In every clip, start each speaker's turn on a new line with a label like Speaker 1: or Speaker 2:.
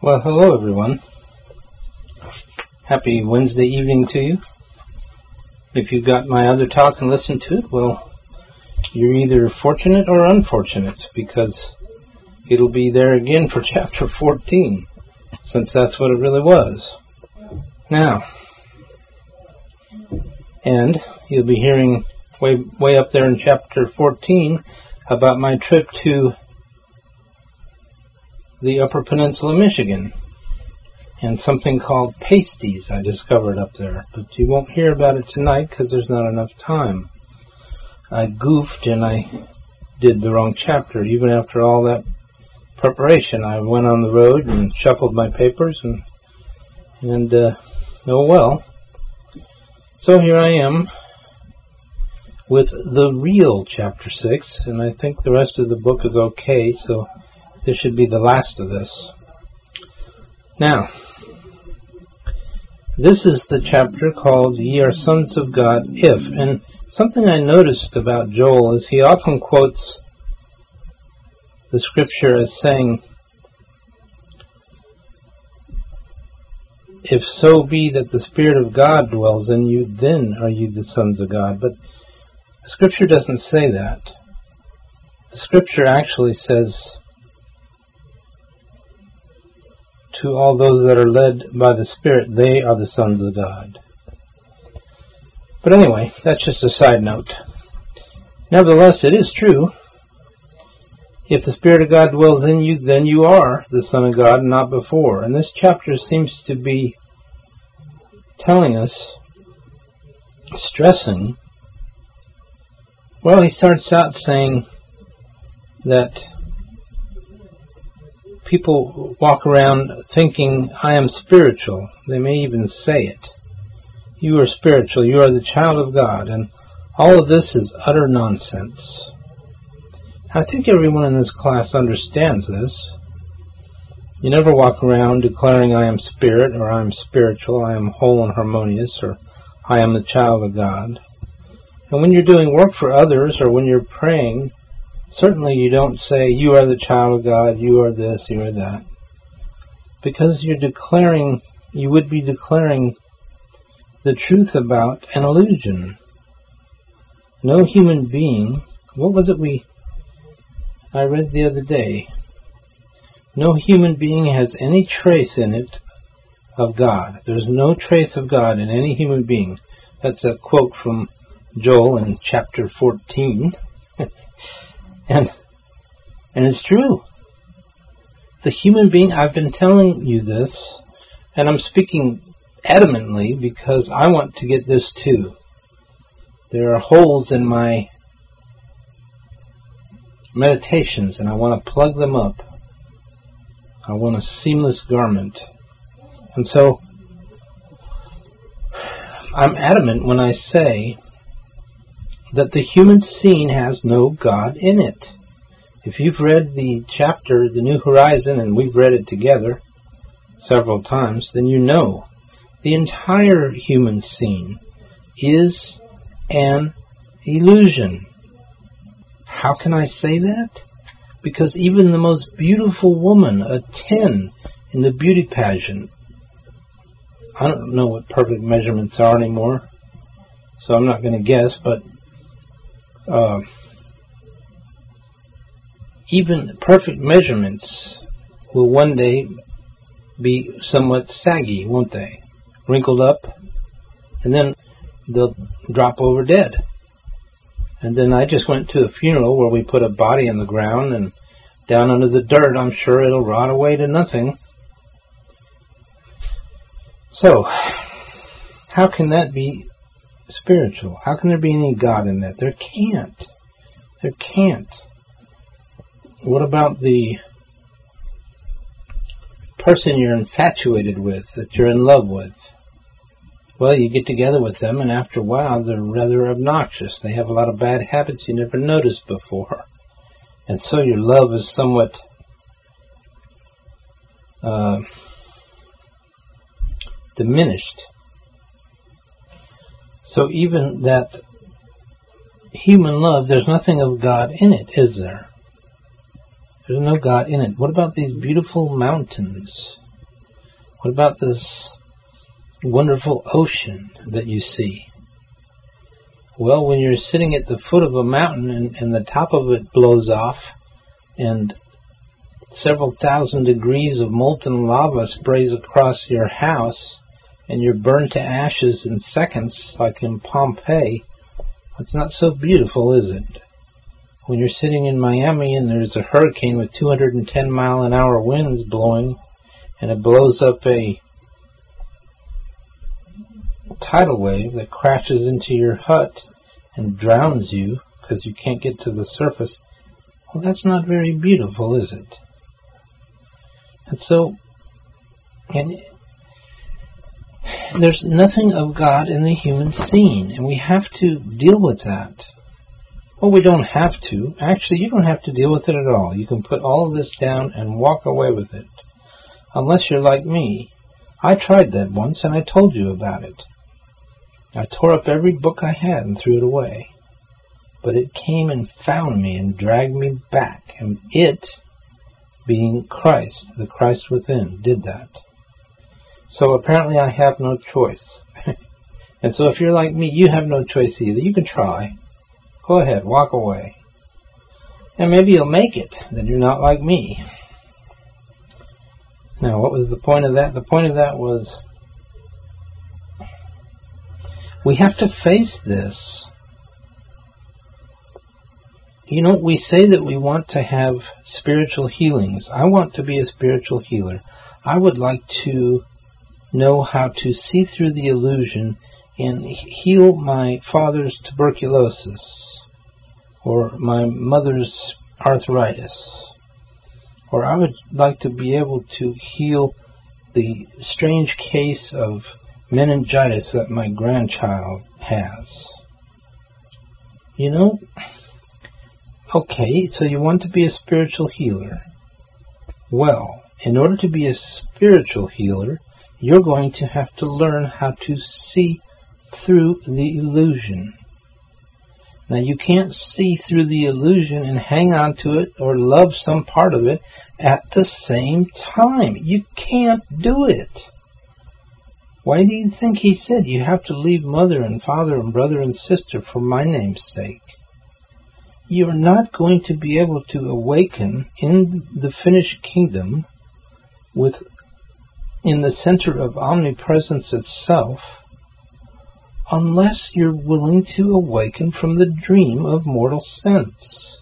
Speaker 1: Well, hello everyone. Happy Wednesday evening to you. If you got my other talk and listened to it, well, you're either fortunate or unfortunate, because it'll be there again for chapter 14, since that's what it really was. Now, and you'll be hearing way up there in chapter 14 about my trip to the Upper Peninsula, Michigan, and something called pasties I discovered up there. But you won't hear about it tonight because there's not enough time. I goofed and I did the wrong chapter. Even after all that preparation, I went on the road and shuffled my papers and oh well. So here I am with the real chapter 6, and I think the rest of the book is okay, so this should be the last of this. Now, this is the chapter called Ye Are Sons of God If. And something I noticed about Joel is he often quotes the scripture as saying, if so be that the Spirit of God dwells in you, then are you the sons of God. But the scripture doesn't say that. The scripture actually says, to all those that are led by the Spirit, they are the sons of God. But anyway, that's just a side note. Nevertheless, it is true. If the Spirit of God dwells in you, then you are the Son of God, not before. And this chapter seems to be telling us, stressing, well, he starts out saying that people walk around thinking, I am spiritual. They may even say it. You are spiritual. You are the child of God. And all of this is utter nonsense. I think everyone in this class understands this. You never walk around declaring, I am spirit, or I am spiritual, I am whole and harmonious, or I am the child of God. And when you're doing work for others, or when you're praying, certainly you don't say, you are the child of God, you are this, you are that. Because you're declaring, you would be declaring the truth about an illusion. No human being, what was it I read the other day? No human being has any trace in it of God. There's no trace of God in any human being. That's a quote from Joel in chapter 14. And it's true. The human being, I've been telling you this, and I'm speaking adamantly because I want to get this too. There are holes in my meditations, and I want to plug them up. I want a seamless garment. And so, I'm adamant when I say that the human scene has no God in it. If you've read the chapter, The New Horizon, and we've read it together several times, then you know the entire human scene is an illusion. How can I say that? Because even the most beautiful woman, a 10 in the beauty pageant, I don't know what perfect measurements are anymore, so I'm not going to guess, but even perfect measurements will one day be somewhat saggy, won't they? Wrinkled up, and then they'll drop over dead. And then I just went to a funeral where we put a body in the ground, and down under the dirt, I'm sure it'll rot away to nothing. So, how can that be spiritual? How can there be any God in that? There can't. There can't. What about the person you're infatuated with, that you're in love with? Well, you get together with them, and after a while, they're rather obnoxious. They have a lot of bad habits you never noticed before. And so your love is somewhat diminished. So even that human love, there's nothing of God in it, is there? There's no God in it. What about these beautiful mountains? What about this wonderful ocean that you see? Well, when you're sitting at the foot of a mountain and the top of it blows off and several thousand degrees of molten lava sprays across your house and you're burned to ashes in seconds, like in Pompeii, it's not so beautiful, is it? When you're sitting in Miami and there's a hurricane with 210-mile-an-hour winds blowing and it blows up a tidal wave that crashes into your hut and drowns you because you can't get to the surface, well, that's not very beautiful, is it? And so, there's nothing of God in the human scene, and we have to deal with that. Well, we don't have to. Actually, you don't have to deal with it at all. You can put all of this down and walk away with it. Unless you're like me. I tried that once, and I told you about it. I tore up every book I had and threw it away. But it came and found me and dragged me back, and it, being Christ, the Christ within, did that. So apparently I have no choice. And so if you're like me, you have no choice either. You can try. Go ahead, walk away. And maybe you'll make it, then you're not like me. Now, what was the point of that? The point of that was we have to face this. You know, we say that we want to have spiritual healings. I want to be a spiritual healer. I would like to know how to see through the illusion and heal my father's tuberculosis or my mother's arthritis. Or I would like to be able to heal the strange case of meningitis that my grandchild has. You know, okay, so you want to be a spiritual healer. Well, in order to be a spiritual healer, you're going to have to learn how to see through the illusion. Now, you can't see through the illusion and hang on to it or love some part of it at the same time. You can't do it. Why do you think he said you have to leave mother and father and brother and sister for my name's sake? You're not going to be able to awaken in the finished kingdom in the center of omnipresence itself unless you're willing to awaken from the dream of mortal sense.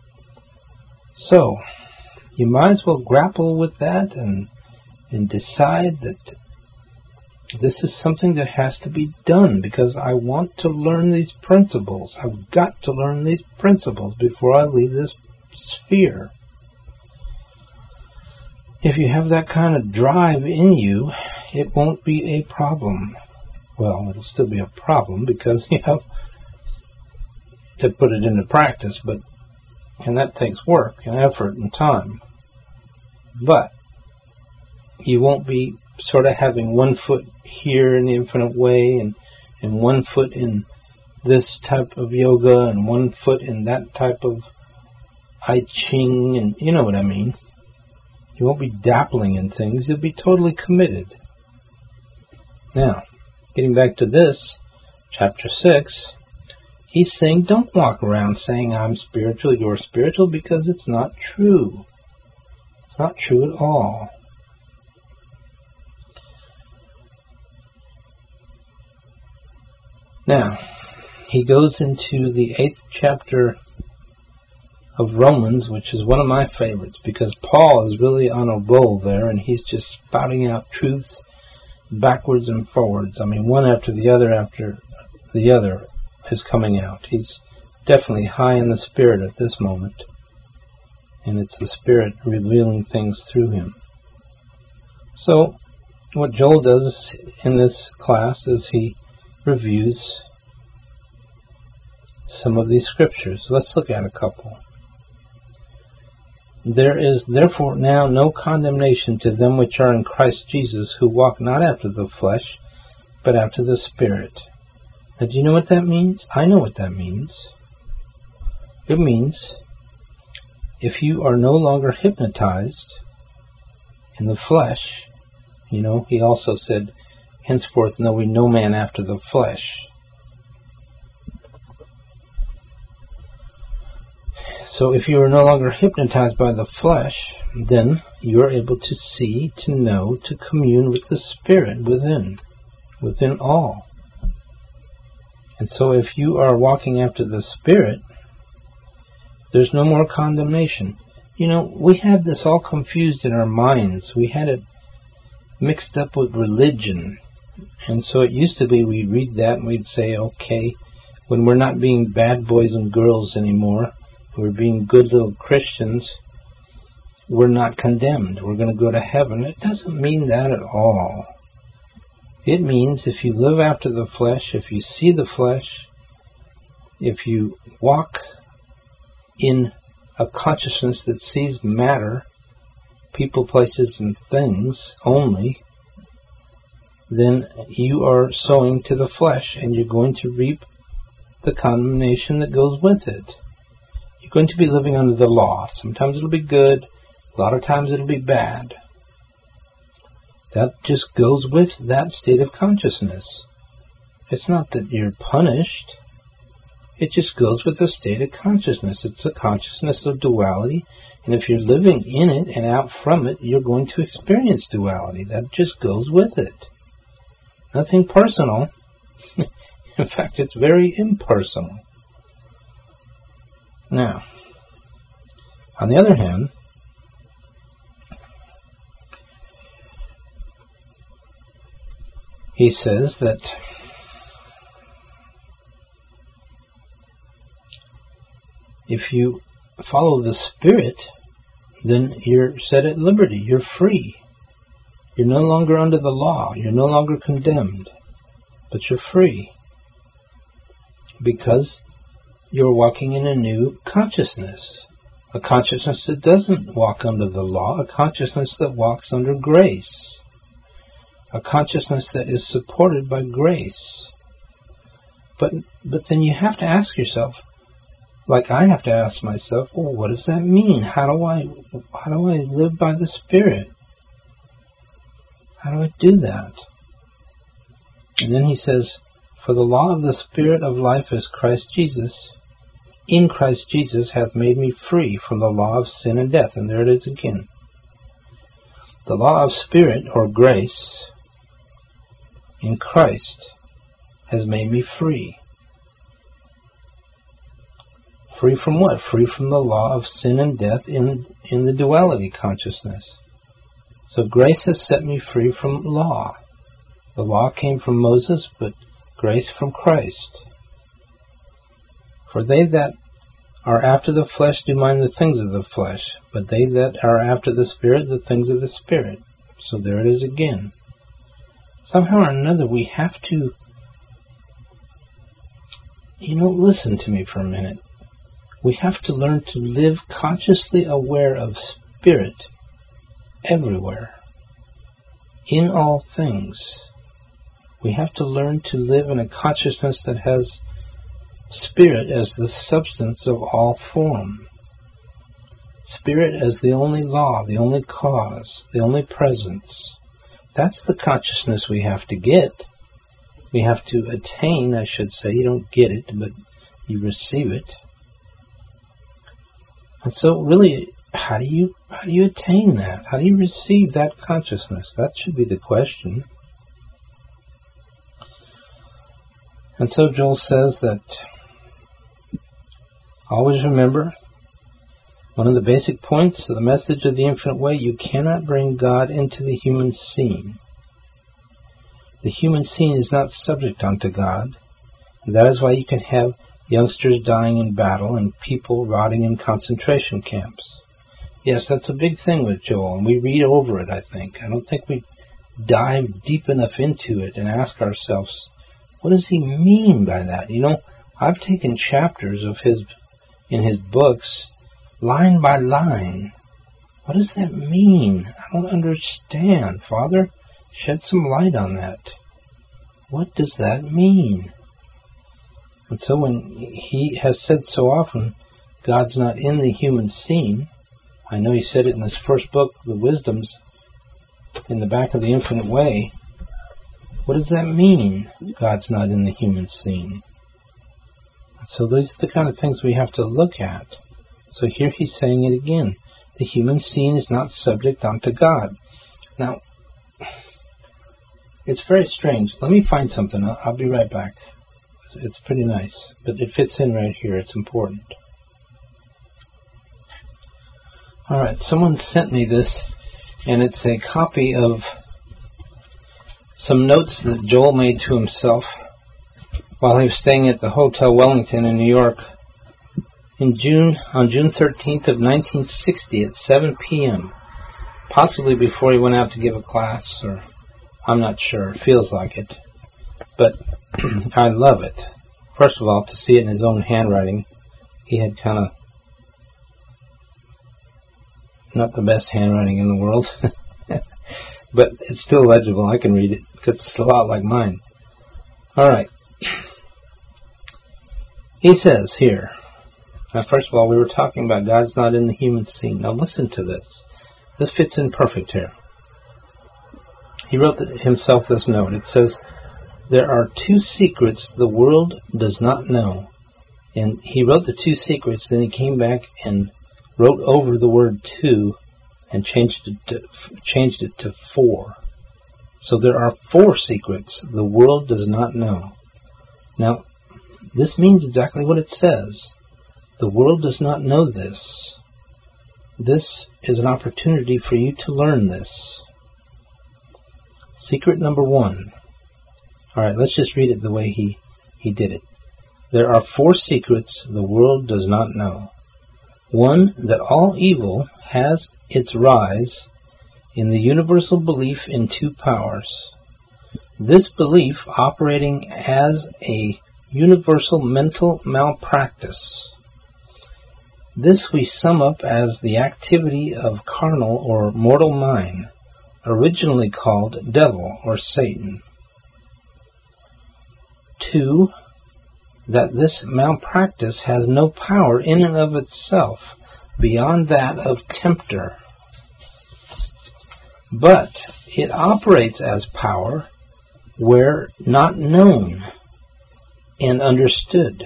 Speaker 1: So, you might as well grapple with that and decide that this is something that has to be done because I want to learn these principles. I've got to learn these principles before I leave this sphere. If you have that kind of drive in you, it won't be a problem. Well, it'll still be a problem because you have to put it into practice, and that takes work and effort and time. But you won't be sort of having one foot here in the infinite way and one foot in this type of yoga and one foot in that type of I Ching, and you know what I mean. You won't be dabbling in things. You'll be totally committed. Now, getting back to this, chapter 6, he's saying don't walk around saying I'm spiritual, you're spiritual, because it's not true. It's not true at all. Now, he goes into the 8th chapter of Romans, which is one of my favorites, because Paul is really on a roll there, and he's just spouting out truths backwards and forwards. I mean, one after the other is coming out. He's definitely high in the Spirit at this moment, and it's the Spirit revealing things through him. So, what Joel does in this class is he reviews some of these scriptures. Let's look at a couple. There is therefore now no condemnation to them which are in Christ Jesus, who walk not after the flesh, but after the Spirit. Now, do you know what that means? I know what that means. It means if you are no longer hypnotized in the flesh, He also said, henceforth know we no man after the flesh. So if you are no longer hypnotized by the flesh, then you are able to see, to know, to commune with the Spirit within all. And so if you are walking after the Spirit, there's no more condemnation. We had this all confused in our minds. We had it mixed up with religion. And so it used to be we'd read that and we'd say, okay, when we're not being bad boys and girls anymore, we're being good little Christians, we're not condemned. We're going to go to heaven. It doesn't mean that at all. It means if you live after the flesh, if you see the flesh, if you walk in a consciousness that sees matter, people, places, and things only, then you are sowing to the flesh, and you're going to reap the condemnation that goes with it. You're going to be living under the law. Sometimes it'll be good, a lot of times it'll be bad. That just goes with that state of consciousness. It's not that you're punished. It just goes with the state of consciousness. It's a consciousness of duality, and if you're living in it and out from it, you're going to experience duality. That just goes with it. Nothing personal. In fact, it's very impersonal. Now, on the other hand, he says that if you follow the Spirit, then you're set at liberty. You're free. You're no longer under the law. You're no longer condemned. But you're free. Because you're walking in a new consciousness. A consciousness that doesn't walk under the law. A consciousness that walks under grace. A consciousness that is supported by grace. But then you have to ask yourself, like I have to ask myself, well, what does that mean? How do I live by the Spirit? How do I do that? And then he says, for the law of the Spirit of life is Christ Jesus. In Christ Jesus hath made me free from the law of sin and death. And there it is again. The law of Spirit, or grace, in Christ has made me free. Free from what? Free from the law of sin and death in the duality consciousness. So grace has set me free from law. The law came from Moses, but grace from Christ. For they that are after the flesh do mind the things of the flesh, but they that are after the Spirit, the things of the Spirit. So there it is again. Somehow or another we have to, listen to me for a minute. We have to learn to live consciously aware of Spirit everywhere, in all things. We have to learn to live in a consciousness that has Spirit as the substance of all form. Spirit as the only law, the only cause, the only presence. That's the consciousness we have to get. We have to attain, I should say. You don't get it, but you receive it. And so really, how do you attain that? How do you receive that consciousness? That should be the question. And so Joel says that always remember, one of the basic points of the message of the infinite way, you cannot bring God into the human scene. The human scene is not subject unto God. And that is why you can have youngsters dying in battle and people rotting in concentration camps. Yes, that's a big thing with Joel, and we read over it, I think. I don't think we dive deep enough into it and ask ourselves, what does he mean by that? I've taken chapters of in his books, line by line. What does that mean? I don't understand. Father, shed some light on that. What does that mean? And so when he has said so often, God's not in the human scene, I know he said it in his first book, The Wisdoms, in the back of the infinite way, what does that mean, God's not in the human scene? So these are the kind of things we have to look at. So here he's saying it again. The human scene is not subject unto God. Now, it's very strange. Let me find something. I'll be right back. It's pretty nice, but it fits in right here. It's important. All right, someone sent me this, and it's a copy of some notes that Joel made to himself while he was staying at the Hotel Wellington in New York on June 13th of 1960 at 7 p.m., possibly before he went out to give a class, or I'm not sure. It feels like it. But I love it. First of all, to see it in his own handwriting. He had kind of not the best handwriting in the world. But it's still legible. I can read it because it's a lot like mine. All right. He says here, now first of all, we were talking about God's not in the human scene. Now listen to this. This fits in perfect here. He wrote himself this note. It says, there are two secrets the world does not know. And he wrote the two secrets, then he came back and wrote over the word two and changed it to four. So there are four secrets the world does not know. Now, this means exactly what it says. The world does not know this. This is an opportunity for you to learn this. Secret number one. All right, let's just read it the way he did it. There are four secrets the world does not know. One, that all evil has its rise in the universal belief in two powers. This belief operating as a universal mental malpractice. This we sum up as the activity of carnal or mortal mind, originally called devil or Satan. 2. That this malpractice has no power in and of itself beyond that of tempter, but it operates as power where not known and understood.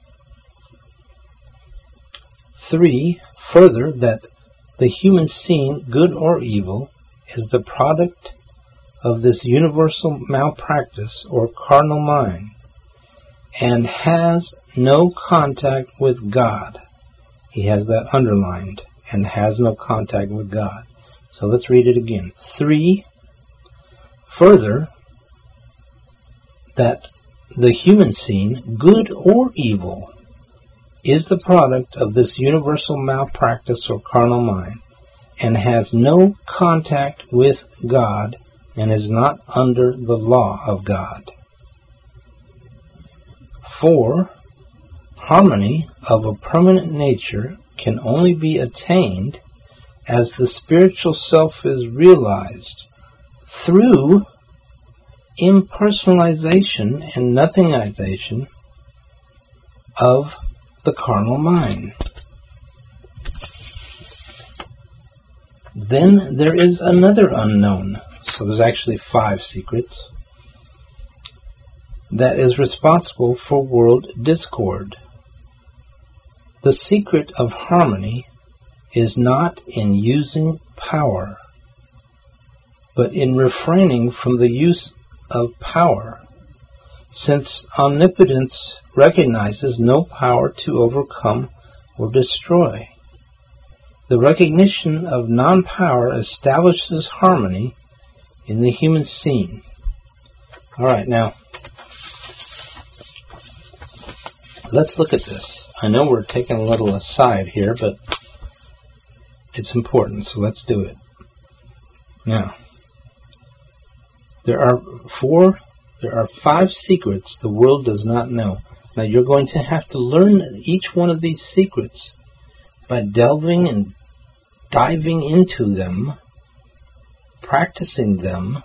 Speaker 1: 3. Further, that the human scene, good or evil, is the product of this universal malpractice or carnal mind, and has no contact with God. He has that underlined, and has no contact with God. So let's read it again. 3. Further, that the human scene, good or evil, is the product of this universal malpractice or carnal mind, and has no contact with God, and is not under the law of God. 4. Harmony of a permanent nature can only be attained as the spiritual self is realized through impersonalization and nothingization of the carnal mind. Then there is another unknown. So there's actually 5 secrets. That is responsible for world discord. The secret of harmony is not in using power, but in refraining from the use of power, since omnipotence recognizes no power to overcome or destroy. The recognition of non-power establishes harmony in the human scene. All right, now, let's look at this. I know we're taking a little aside here, but it's important, so let's do it. Now, there are 5 secrets the world does not know. Now, you're going to have to learn each one of these secrets by delving and diving into them, practicing them,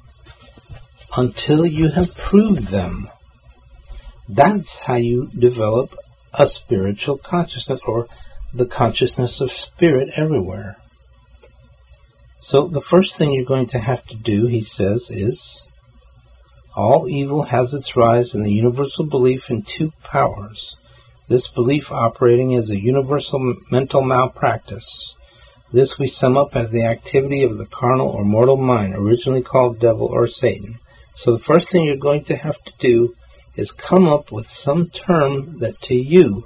Speaker 1: until you have proved them. That's how you develop a spiritual consciousness, or the consciousness of spirit everywhere. So the first thing you're going to have to do, he says, is all evil has its rise in the universal belief in two powers. This belief operating as a universal mental malpractice. This we sum up as the activity of the carnal or mortal mind, originally called devil or Satan. So the first thing you're going to have to do is come up with some term that to you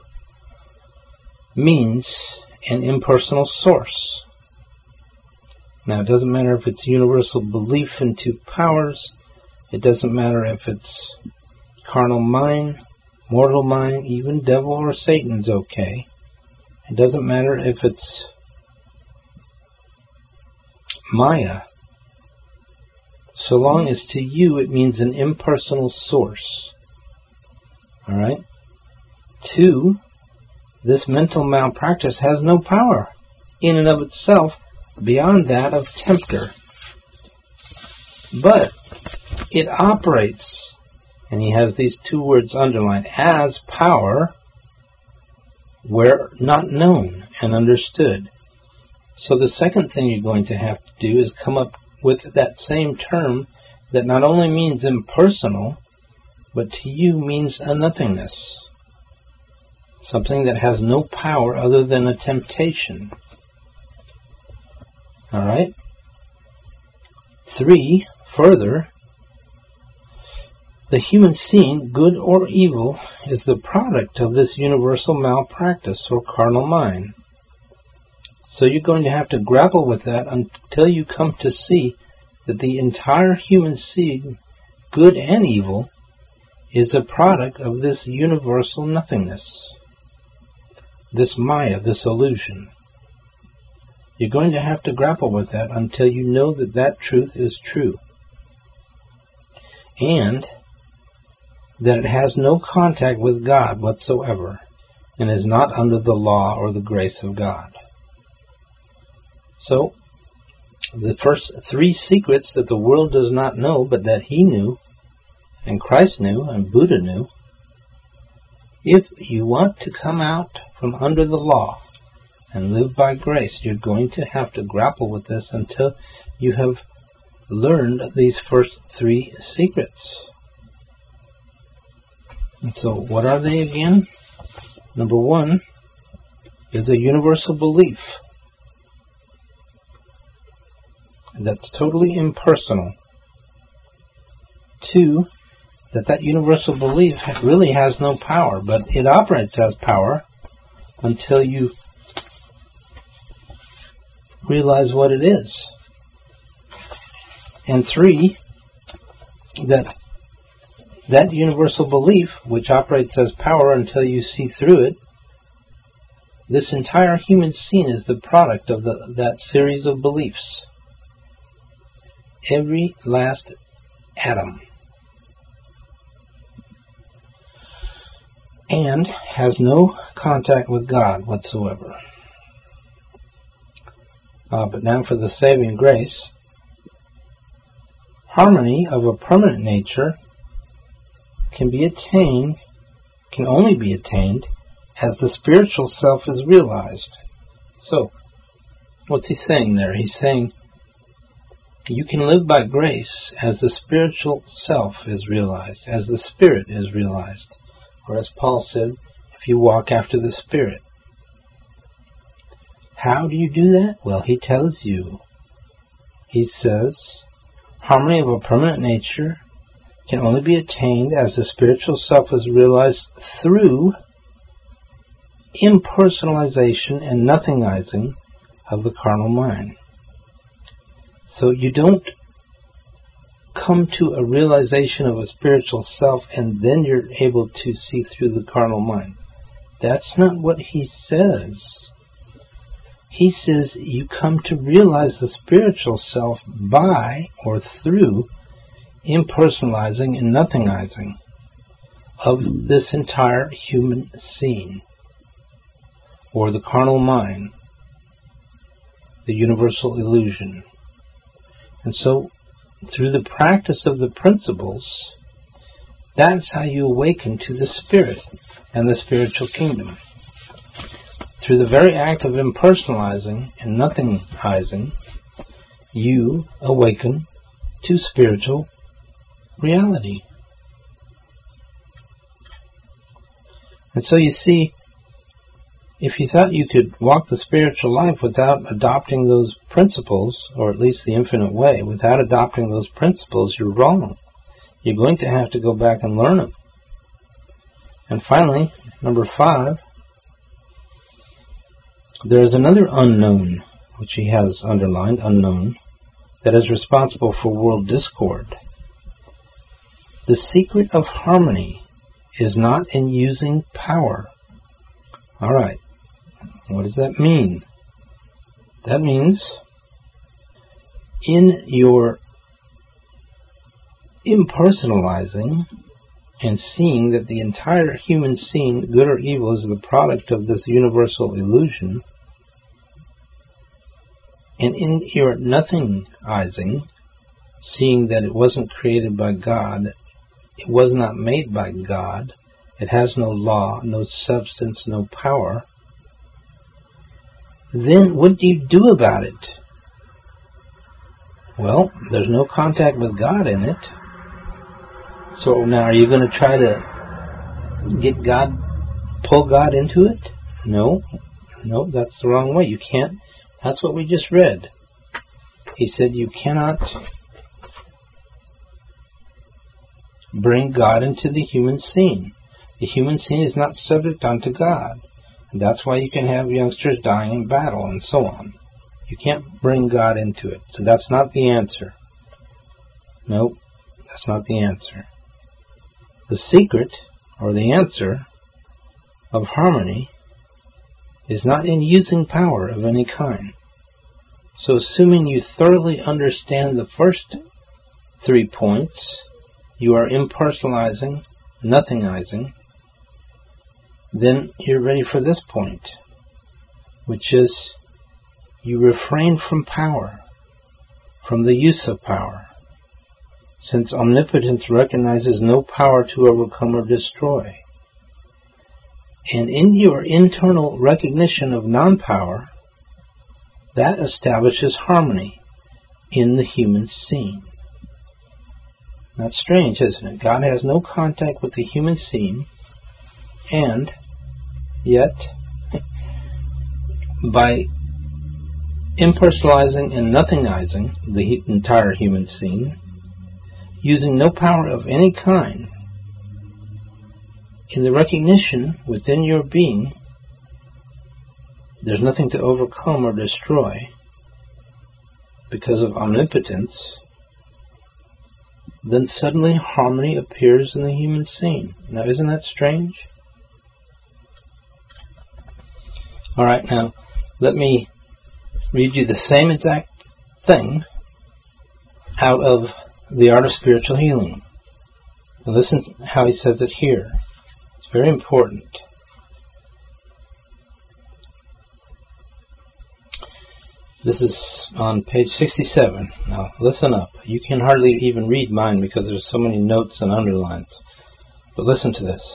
Speaker 1: means an impersonal source. Now, it doesn't matter if it's universal belief in two powers. It doesn't matter if it's carnal mind, mortal mind, even devil or Satan's okay. It doesn't matter if it's Maya. So long as to you it means an impersonal source. Alright? 2, this mental malpractice has no power in and of itself beyond that of tempter. But it operates, and he has these 2 words underlined, as power where not known and understood. So the second thing you're going to have to do is come up with that same term that not only means impersonal, but to you means a nothingness. Something that has no power other than a temptation. Alright? 3, further, the human scene, good or evil, is the product of this universal malpractice or carnal mind. So you're going to have to grapple with that until you come to see that the entire human scene, good and evil, is a product of this universal nothingness. This Maya, this illusion. You're going to have to grapple with that until you know that that truth is true. And that it has no contact with God whatsoever, and is not under the law or the grace of God. So, the first 3 secrets that the world does not know, but that he knew, and Christ knew, and Buddha knew. If you want to come out from under the law and live by grace, you're going to have to grapple with this until you have learned these first 3 secrets. And so, what are they again? Number 1 is a universal belief that's totally impersonal. 2, that universal belief really has no power, but it operates as power until you realize what it is. And 3, that universal belief, which operates as power until you see through it, this entire human scene is the product of that series of beliefs. Every last atom. And has no contact with God whatsoever. But now for the saving grace. Harmony of a permanent nature can only be attained as the spiritual self is realized. So, what's he saying there? He's saying you can live by grace as the spiritual self is realized, as the Spirit is realized. Or as Paul said, if you walk after the Spirit. How do you do that? Well, he tells you. He says, harmony of a permanent nature can only be attained as the spiritual self is realized through impersonalization and nothingizing of the carnal mind. So you don't come to a realization of a spiritual self and then you're able to see through the carnal mind. That's not what he says. He says you come to realize the spiritual self by or through impersonalizing and nothingizing of this entire human scene, or the carnal mind, the universal illusion. And so, through the practice of the principles, that's how you awaken to the Spirit and the spiritual kingdom. Through the very act of impersonalizing and nothingizing, you awaken to spiritual reality. And so you see, if you thought you could walk the spiritual life without adopting those principles, or at least the infinite way, without adopting those principles, you're wrong. You're going to have to go back and learn them. And finally, number 5, there is another unknown, which he has underlined, unknown, that is responsible for world discord. The secret of harmony is not in using power. All right. What does that mean? That means in your impersonalizing and seeing that the entire human scene, good or evil, is the product of this universal illusion, and in your nothingizing, seeing that it wasn't created by God, it was not made by God, it has no law, no substance, no power, then what do you do about it? Well, there's no contact with God in it. So now are you going to try to get God, pull God into it? No, that's the wrong way. You can't. That's what we just read. He said you cannot bring God into the human scene. The human scene is not subject unto God. And that's why you can have youngsters dying in battle and so on. You can't bring God into it. So that's not the answer. Nope, that's not the answer. The secret, or the answer, of harmony is not in using power of any kind. So assuming you thoroughly understand the first 3 points, you are impersonalizing, nothingizing, then you're ready for this point, which is you refrain from power, from the use of power, since omnipotence recognizes no power to overcome or destroy. And in your internal recognition of non-power, that establishes harmony in the human scene. That's strange, isn't it? God has no contact with the human scene, and yet, by impersonalizing and nothingizing the entire human scene, using no power of any kind, in the recognition within your being, there's nothing to overcome or destroy because of omnipotence, then suddenly harmony appears in the human scene. Now, isn't that strange? All right, now, let me read you the same exact thing out of The Art of Spiritual Healing. Now listen how he says it here. It's very important. This is on page 67. Now listen up. You can hardly even read mine because there's so many notes and underlines. But listen to this.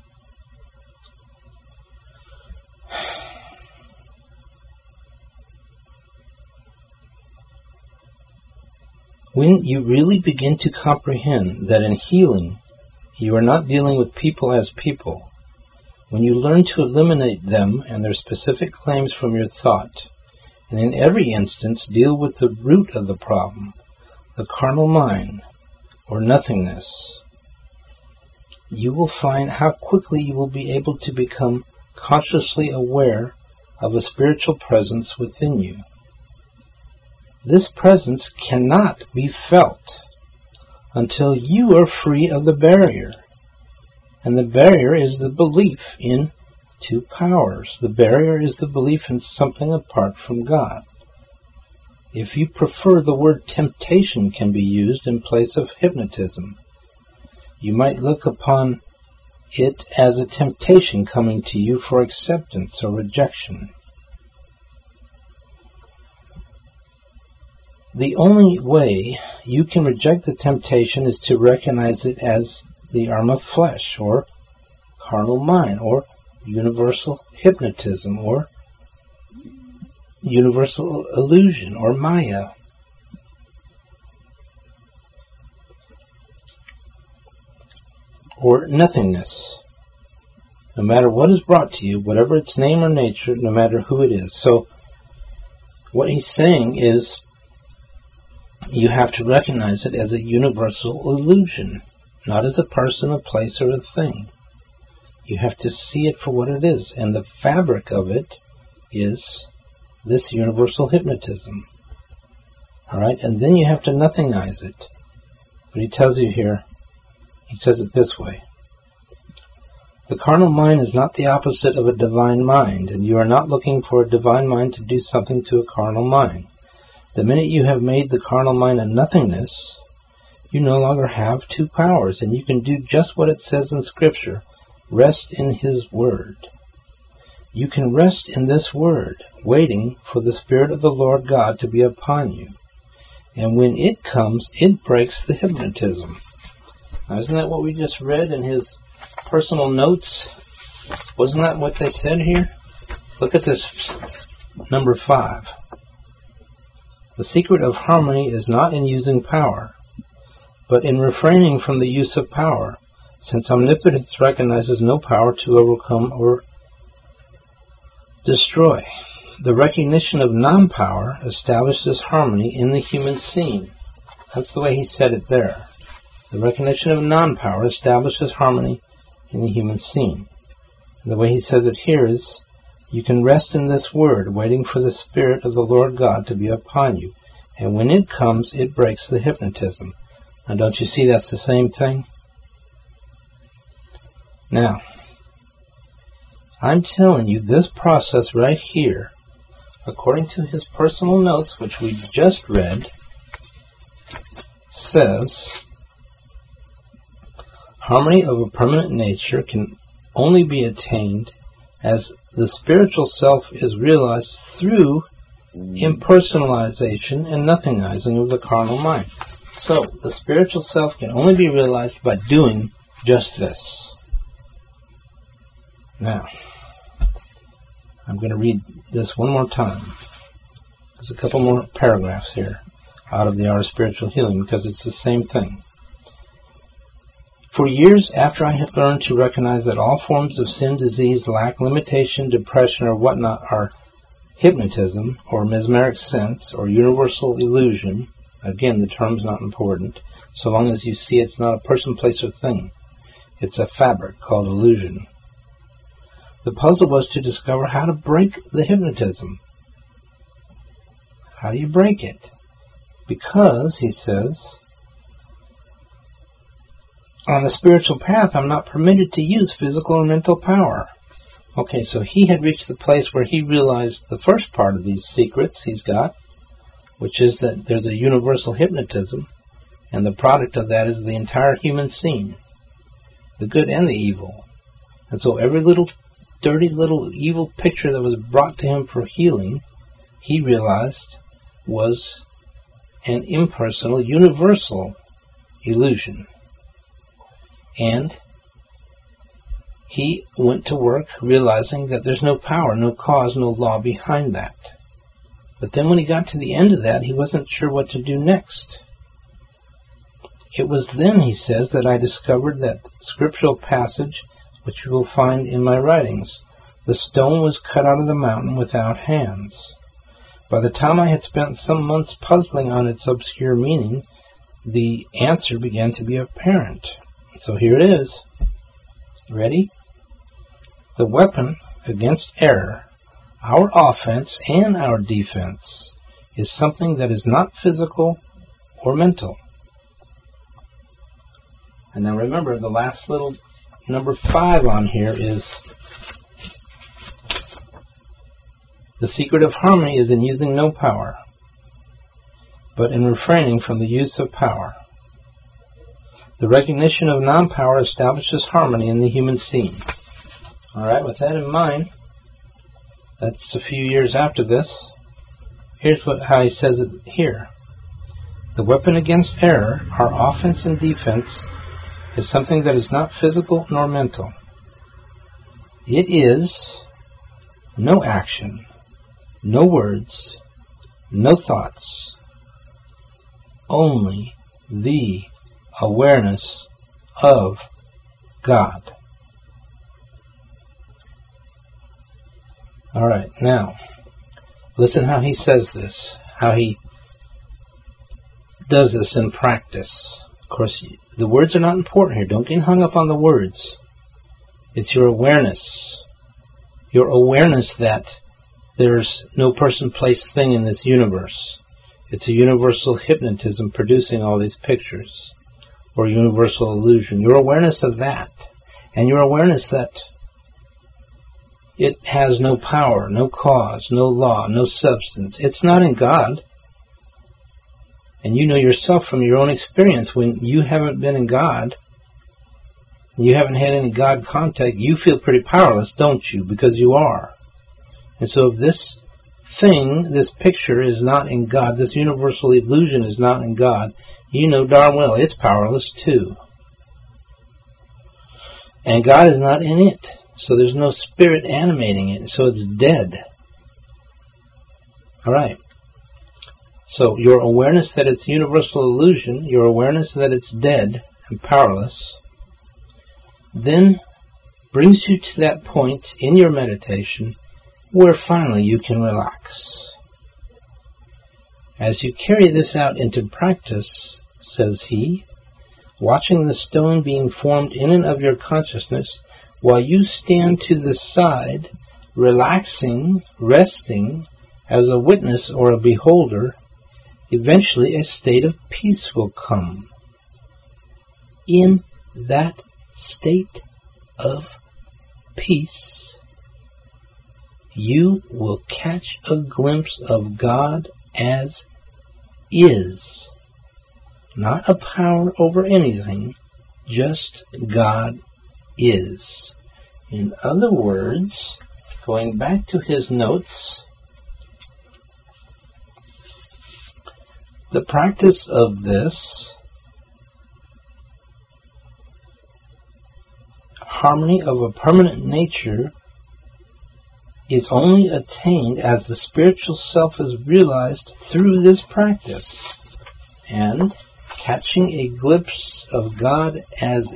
Speaker 1: When you really begin to comprehend that in healing you are not dealing with people as people, when you learn to eliminate them and their specific claims from your thought, and in every instance deal with the root of the problem, the carnal mind, or nothingness, you will find how quickly you will be able to become consciously aware of a spiritual presence within you. This presence cannot be felt until you are free of the barrier. And the barrier is the belief in two powers. The barrier is the belief in something apart from God. If you prefer, the word temptation can be used in place of hypnotism. You might look upon it as a temptation coming to you for acceptance or rejection. The only way you can reject the temptation is to recognize it as the arm of flesh, or carnal mind, or universal hypnotism, or universal illusion, or Maya. or nothingness. No matter what is brought to you, whatever its name or nature, no matter who it is. So, what he's saying is, you have to recognize it as a universal illusion, not as a person, a place, or a thing. You have to see it for what it is, and the fabric of it is this universal hypnotism. Alright, and then you have to nothingize it. But he tells you here, he says it this way. The carnal mind is not the opposite of a divine mind, and you are not looking for a divine mind to do something to a carnal mind. The minute you have made the carnal mind a nothingness, you no longer have two powers, and you can do just what it says in Scripture. Rest in His Word. You can rest in this Word, waiting for the Spirit of the Lord God to be upon you. And when it comes, it breaks the hypnotism. Now, isn't that what we just read in his personal notes? Wasn't that what they said here? Look at this, number 5. The secret of harmony is not in using power, but in refraining from the use of power, since omnipotence recognizes no power to overcome or destroy. The recognition of non-power establishes harmony in the human scene. That's the way he said it there. The recognition of non-power establishes harmony in the human scene. And the way he says it here is, you can rest in this Word, waiting for the Spirit of the Lord God to be upon you. And when it comes, it breaks the hypnotism. Now, don't you see that's the same thing? Now, I'm telling you, this process right here, according to his personal notes, which we just read, says, harmony of a permanent nature can only be attained as the spiritual self is realized through impersonalization and nothingizing of the carnal mind. So, the spiritual self can only be realized by doing just this. Now, I'm going to read this one more time. There's a couple more paragraphs here out of the Art of Spiritual Healing, because it's the same thing. For years after I had learned to recognize that all forms of sin, disease, lack, limitation, depression, or whatnot are hypnotism, or mesmeric sense, or universal illusion, again, the term's not important, so long as you see it's not a person, place, or thing. It's a fabric called illusion. The puzzle was to discover how to break the hypnotism. How do you break it? Because, he says, on the spiritual path, I'm not permitted to use physical or mental power. Okay, so he had reached the place where he realized the first part of these secrets he's got, which is that there's a universal hypnotism, and the product of that is the entire human scene, the good and the evil. And so every little dirty little evil picture that was brought to him for healing, he realized was an impersonal, universal illusion. And he went to work realizing that there's no power, no cause, no law behind that. But then when he got to the end of that, he wasn't sure what to do next. It was then, he says, that I discovered that scriptural passage, which you will find in my writings. The stone was cut out of the mountain without hands. By the time I had spent some months puzzling on its obscure meaning, the answer began to be apparent. So here it is. Ready? The weapon against error, our offense and our defense, is something that is not physical or mental. And now remember, the last little number 5 on here is, the secret of harmony is in using no power, but in refraining from the use of power. The recognition of non-power establishes harmony in the human scene. Alright, with that in mind, that's a few years after this. Here's how he says it here. The weapon against error, our offense and defense, is something that is not physical nor mental. It is no action, no words, no thoughts, only the awareness of God. All right, now, listen how he says this, how he does this in practice. Of course, the words are not important here. Don't get hung up on the words. It's your awareness. Your awareness that there's no person, place, thing in this universe. It's a universal hypnotism producing all these pictures, or universal illusion. Your awareness of that, and your awareness that it has no power, no cause, no law, no substance. It's not in God. And you know yourself from your own experience, when you haven't been in God, you haven't had any God contact, you feel pretty powerless, don't you? Because you are. And so if this thing, this picture is not in God, this universal illusion is not in God, you know darn well it's powerless too. And God is not in it. So there's no spirit animating it, so it's dead. Alright. So your awareness that it's universal illusion, your awareness that it's dead and powerless, then brings you to that point in your meditation where finally you can relax. As you carry this out into practice, says he, watching the stone being formed in and of your consciousness, while you stand to the side, relaxing, resting, as a witness or a beholder, eventually a state of peace will come. In that state of peace, you will catch a glimpse of God as is. Not a power over anything, just God is. In other words, going back to his notes, the practice of this harmony of a permanent nature is only attained as the spiritual self is realized through this practice. And catching a glimpse of God as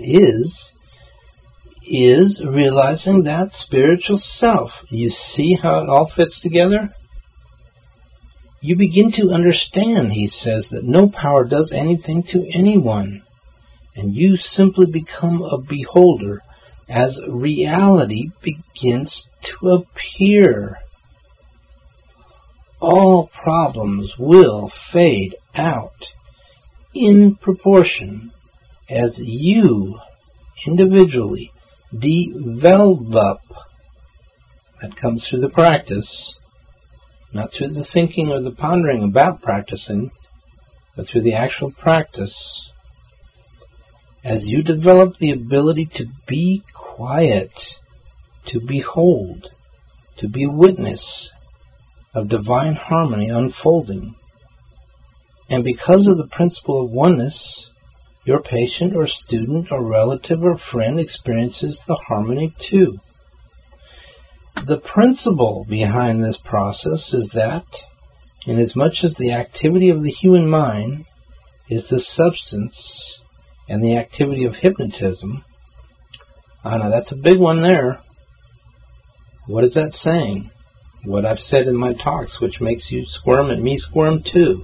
Speaker 1: is realizing that spiritual self. You see how it all fits together? You begin to understand, he says, that no power does anything to anyone, and you simply become a beholder as reality begins to appear. All problems will fade out in proportion as you individually develop. That comes through the practice, not through the thinking or the pondering about practicing, but through the actual practice. As you develop the ability to be quiet, to behold, to be witness of divine harmony unfolding. And because of the principle of oneness, your patient or student or relative or friend experiences the harmony too. The principle behind this process is that, inasmuch as the activity of the human mind is the substance and the activity of hypnotism, now that's a big one there. What is that saying? What I've said in my talks, which makes you squirm and me squirm too.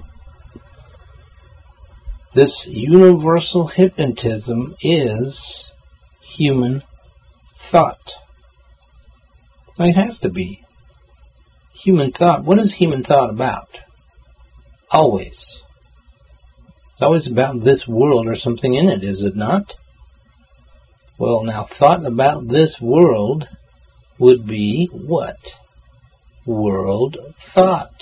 Speaker 1: This universal hypnotism is human thought. It has to be. Human thought. What is human thought about? Always. It's always about this world or something in it, is it not? Well, now, thought about this world would be what? World thought.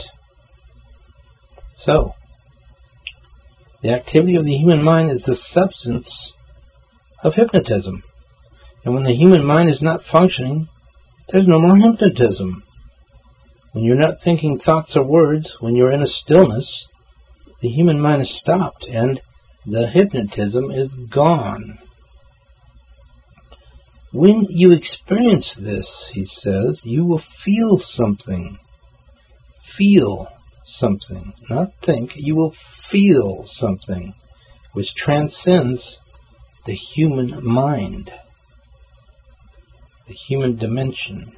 Speaker 1: So, the activity of the human mind is the substance of hypnotism. And when the human mind is not functioning, there's no more hypnotism. When you're not thinking thoughts or words, when you're in a stillness, the human mind is stopped and the hypnotism is gone. When you experience this, he says, you will feel something. Feel something, not think. You will feel something which transcends the human mind. the human dimension.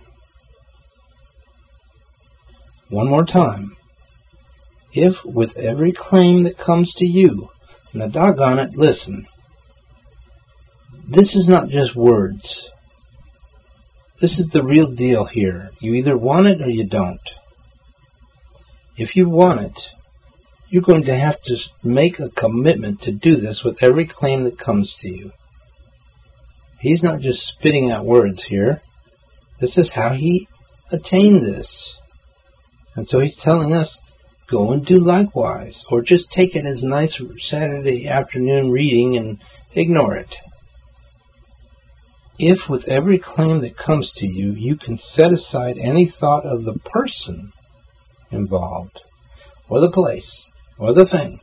Speaker 1: One more time. If with every claim that comes to you, now doggone it, listen. This is not just words. This is the real deal here. You either want it or you don't. If you want it, you're going to have to make a commitment to do this with every claim that comes to you. He's not just spitting out words here. This is how he attained this. And so he's telling us, go and do likewise, or just take it as nice Saturday afternoon reading and ignore it. If with every claim that comes to you, you can set aside any thought of the person involved, or the place, or the thing,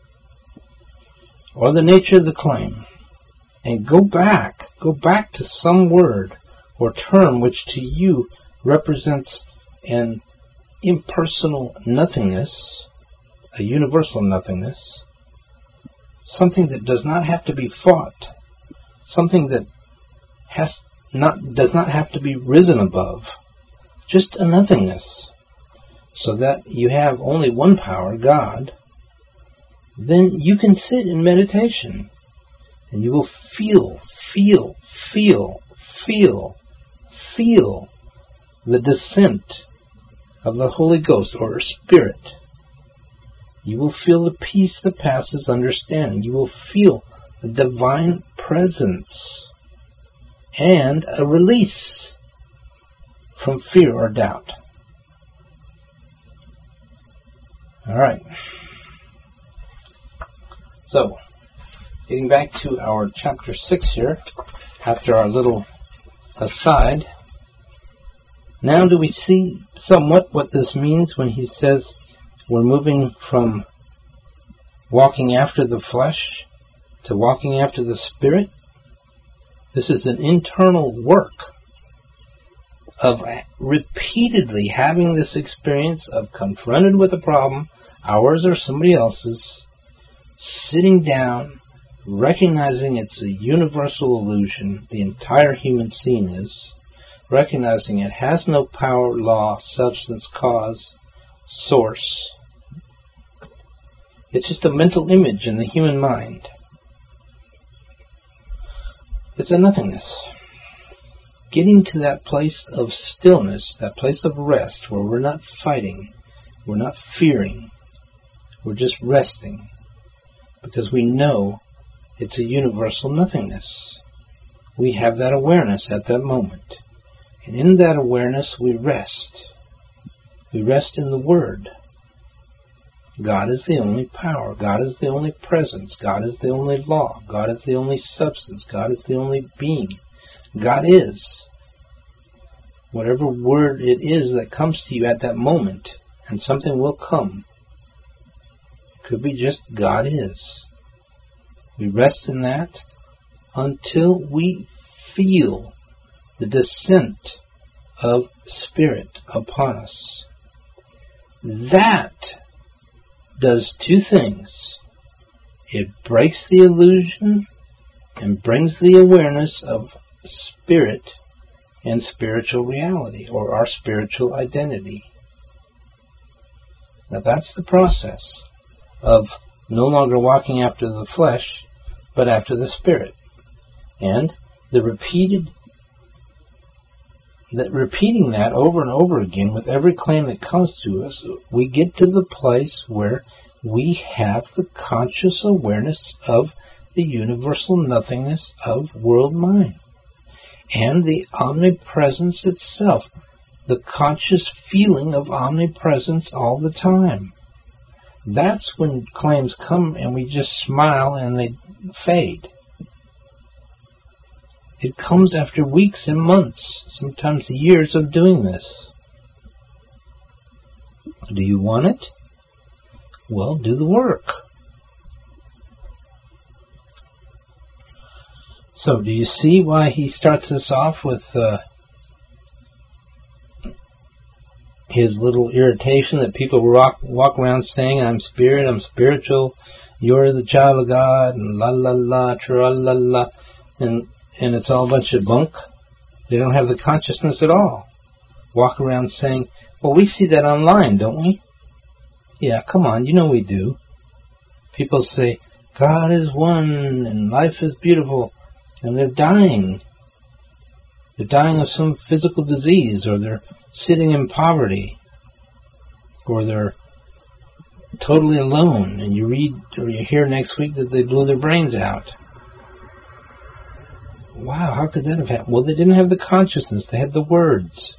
Speaker 1: or the nature of the claim, and go back to some word or term which to you represents an impersonal nothingness, a universal nothingness, something that does not have to be fought, something that does not have to be risen above, just a nothingness, so that you have only one power, God. Then you can sit in meditation and you will feel the descent of the Holy Ghost or Spirit. You will feel the peace that passes understanding. You will feel the divine presence and a release from fear or doubt. All right. So, getting back to our chapter 6 here, after our little aside, now do we see somewhat what this means when he says we're moving from walking after the flesh to walking after the Spirit? This is an internal work of repeatedly having this experience of confronted with a problem, ours or somebody else's, sitting down, recognizing it's a universal illusion, the entire human scene is, recognizing it has no power, law, substance, cause, source. It's just a mental image in the human mind. It's a nothingness. Getting to that place of stillness, that place of rest, where we're not fighting, we're not fearing, we're just resting, because we know it's a universal nothingness. We have that awareness at that moment. And in that awareness we rest. We rest in the Word. God is the only power. God is the only presence. God is the only law. God is the only substance. God is the only being. God is. Whatever word it is that comes to you at that moment, and something will come. It could be just God is. We rest in that until we feel the descent of Spirit upon us. That does two things. It breaks the illusion and brings the awareness of Spirit and spiritual reality, or our spiritual identity. Now that's the process of no longer walking after the flesh, but after the Spirit. And repeating that over and over again with every claim that comes to us, we get to the place where we have the conscious awareness of the universal nothingness of world mind and the omnipresence itself, the conscious feeling of omnipresence all the time. That's when claims come and we just smile and they fade. It comes after weeks and months, sometimes years of doing this. Do you want it? Well, do the work. So, do you see why he starts this off with his little irritation that people walk around saying, I'm spirit, I'm spiritual, you're the child of God, and la la la, tra la la, and it's all a bunch of bunk? They don't have the consciousness at all. Walk around saying, well, we see that online, don't we? Yeah, come on, you know we do. People say, God is one and life is beautiful, and they're dying. They're dying of some physical disease, or they're sitting in poverty, or they're totally alone, and you read or you hear next week that they blew their brains out. Wow, how could that have happened? Well, they didn't have the consciousness. They had the words.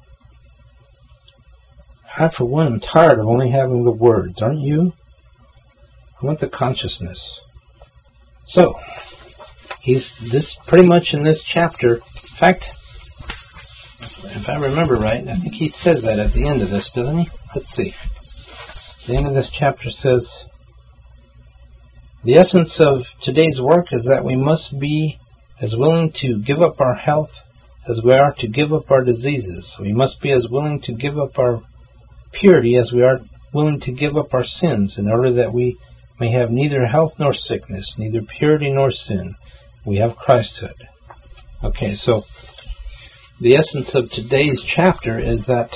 Speaker 1: I, for one, am tired of only having the words, aren't you? I want the consciousness. So, this pretty much in this chapter. In fact, if I remember right, I think he says that at the end of this, doesn't he? Let's see. The end of this chapter says, the essence of today's work is that we must be as willing to give up our health as we are to give up our diseases. We must be as willing to give up our purity as we are willing to give up our sins, in order that we may have neither health nor sickness, neither purity nor sin. We have Christhood. Okay, so the essence of today's chapter is that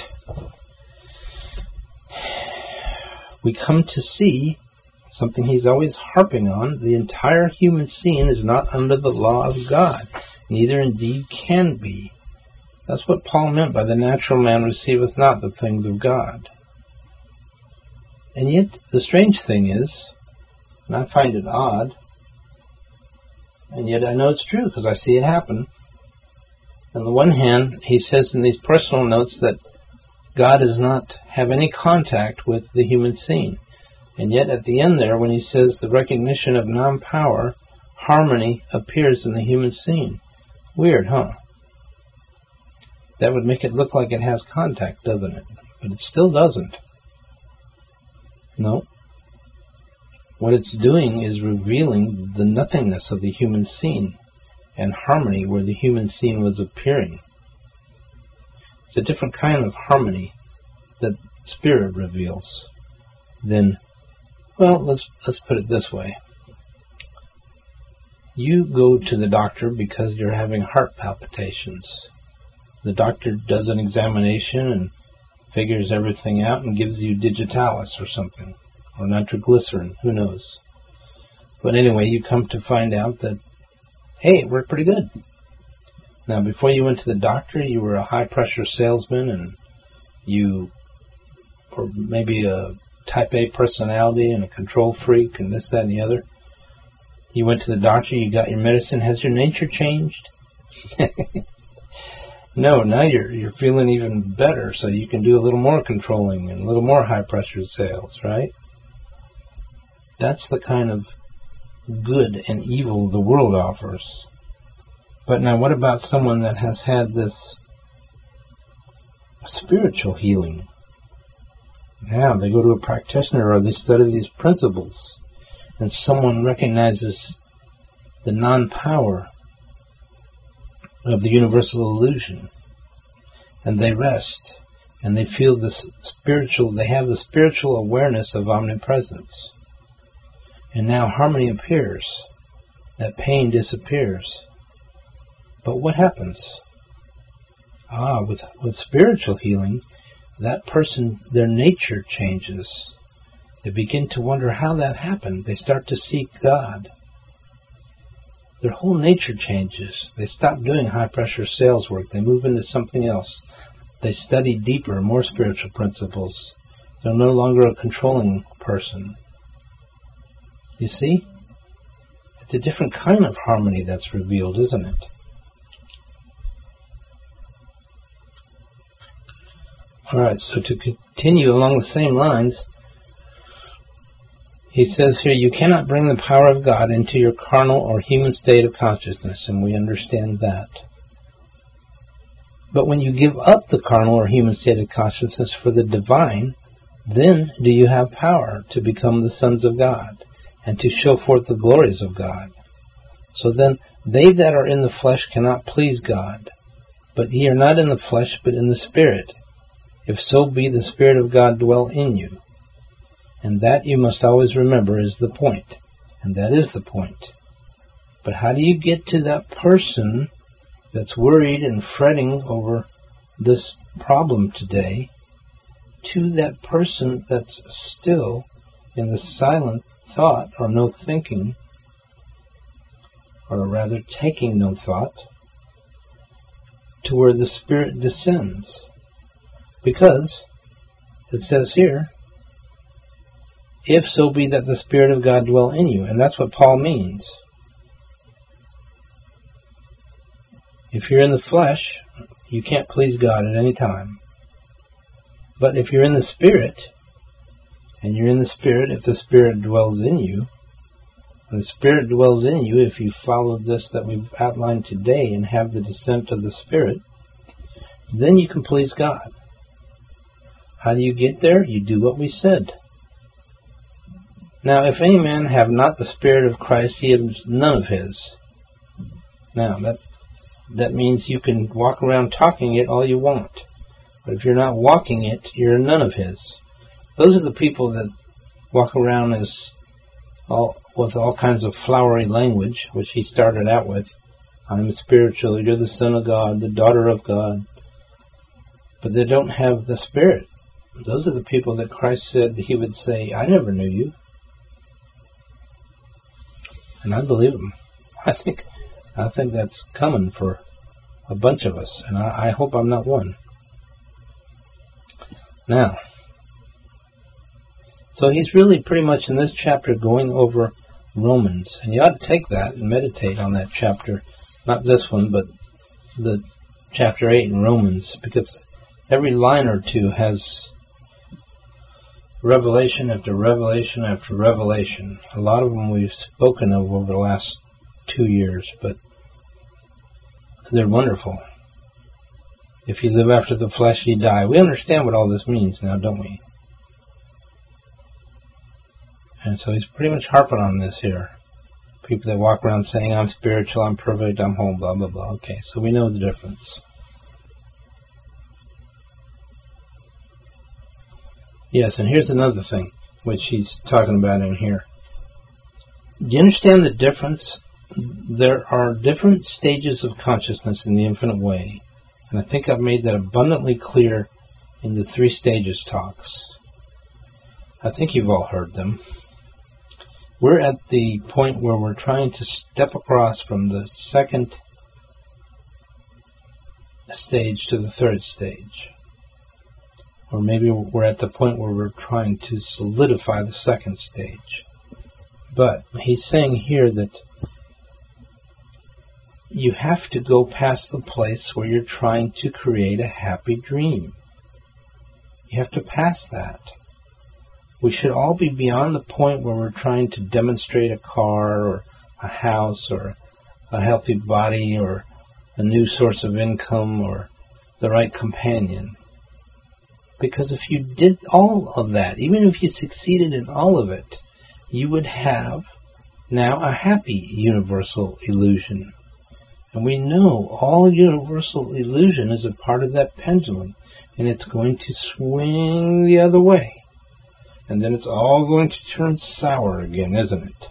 Speaker 1: we come to see something he's always harping on. The entire human scene is not under the law of God, neither indeed can be. That's what Paul meant by the natural man receiveth not the things of God. And yet, the strange thing is, and I find it odd, and yet I know it's true because I see it happen. On the one hand, he says in these personal notes that God does not have any contact with the human scene. And yet at the end there, when he says the recognition of non-power, harmony appears in the human scene. Weird, huh? That would make it look like it has contact, doesn't it? But it still doesn't. No. What it's doing is revealing the nothingness of the human scene and harmony where the human scene was appearing. It's a different kind of harmony that Spirit reveals than, well, let's put it this way. You go to the doctor because you're having heart palpitations. The doctor does an examination and figures everything out and gives you digitalis or something, or nitroglycerin, who knows. But anyway, you come to find out that, hey, it worked pretty good. Now, before you went to the doctor, you were a high-pressure salesman, and you were maybe a type A personality and a control freak and this, that, and the other. You went to the doctor, you got your medicine. Has your nature changed? No, now you're feeling even better, so you can do a little more controlling and a little more high-pressure sales, right? That's the kind of good and evil the world offers. But now what about someone that has had this spiritual healing? Now they go to a practitioner or they study these principles, and someone recognizes the non-power of the universal illusion, and they rest, and they feel this spiritual, they have the spiritual awareness of omnipresence. And now harmony appears. That pain disappears. But what happens? With spiritual healing, that person, their nature changes. They begin to wonder how that happened. They start to seek God. Their whole nature changes. They stop doing high-pressure sales work. They move into something else. They study deeper, more spiritual principles. They're no longer a controlling person. You see? It's a different kind of harmony that's revealed, isn't it? Alright, so to continue along the same lines, he says here, you cannot bring the power of God into your carnal or human state of consciousness, and we understand that. But when you give up the carnal or human state of consciousness for the divine, then do you have power to become the sons of God, and to show forth the glories of God. So then, they that are in the flesh cannot please God. But ye are not in the flesh, but in the Spirit, if so be the Spirit of God dwell in you. And that you must always remember is the point. And that is the point. But how do you get to that person that's worried and fretting over this problem today to that person that's still in the silent thought or no thinking, or rather taking no thought, to where the Spirit descends. Because it says here, if so be that the Spirit of God dwell in you. And that's what Paul means. If you're in the flesh, you can't please God at any time. But if you're in the Spirit, and you're in the Spirit, if the Spirit dwells in you, and the Spirit dwells in you, if you follow this that we've outlined today and have the descent of the Spirit, then you can please God. How do you get there? You do what we said. Now, if any man have not the Spirit of Christ, he has none of his. Now, that means you can walk around talking it all you want. But if you're not walking it, you're none of his. Those are the people that walk around with all kinds of flowery language, which he started out with. I'm spiritual, you're the Son of God, the daughter of God. But they don't have the Spirit. Those are the people that Christ said he would say, I never knew you. And I believe him. I think that's coming for a bunch of us, and I hope I'm not one. Now, so he's really pretty much in this chapter going over Romans, and you ought to take that and meditate on that chapter, not this one, but the chapter 8 in Romans, because every line or two has revelation after revelation after revelation. A lot of them we've spoken of over the last 2 years, but they're wonderful. If you live after the flesh, you die. We understand what all this means now, don't we? And so he's pretty much harping on this here. People that walk around saying, I'm spiritual, I'm perfect, I'm home, blah, blah, blah. Okay, so we know the difference. Yes, and here's another thing, which he's talking about in here. Do you understand the difference? There are different stages of consciousness in the infinite way. And I think I've made that abundantly clear in the 3 stages talks. I think you've all heard them. We're at the point where we're trying to step across from the 2nd stage to the 3rd stage. Or maybe we're at the point where we're trying to solidify the 2nd stage. But he's saying here that you have to go past the place where you're trying to create a happy dream. You have to pass that. We should all be beyond the point where we're trying to demonstrate a car or a house or a healthy body or a new source of income or the right companion. Because if you did all of that, even if you succeeded in all of it, you would have now a happy universal illusion. And we know all universal illusion is a part of that pendulum, and it's going to swing the other way. And then it's all going to turn sour again, isn't it?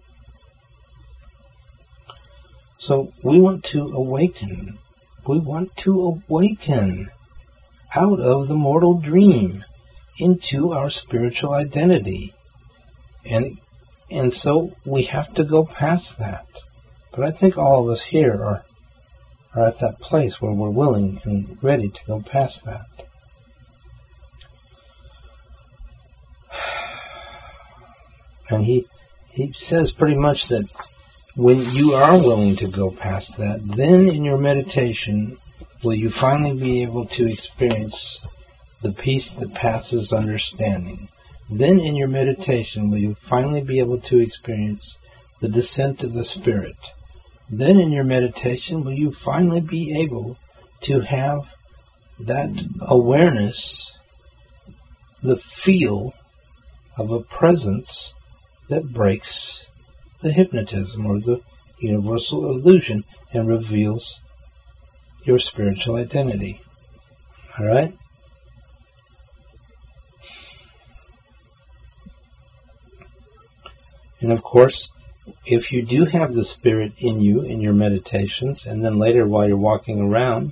Speaker 1: So we want to awaken. We want to awaken out of the mortal dream into our spiritual identity. And so we have to go past that. But I think all of us here are at that place where we're willing and ready to go past that. And he says pretty much that when you are willing to go past that, then in your meditation will you finally be able to experience the peace that passes understanding. Then in your meditation will you finally be able to experience the descent of the Spirit. Then in your meditation will you finally be able to have that awareness, the feel of a presence that breaks the hypnotism or the universal illusion and reveals your spiritual identity. All right? And of course, if you do have the Spirit in you in your meditations, and then later while you're walking around,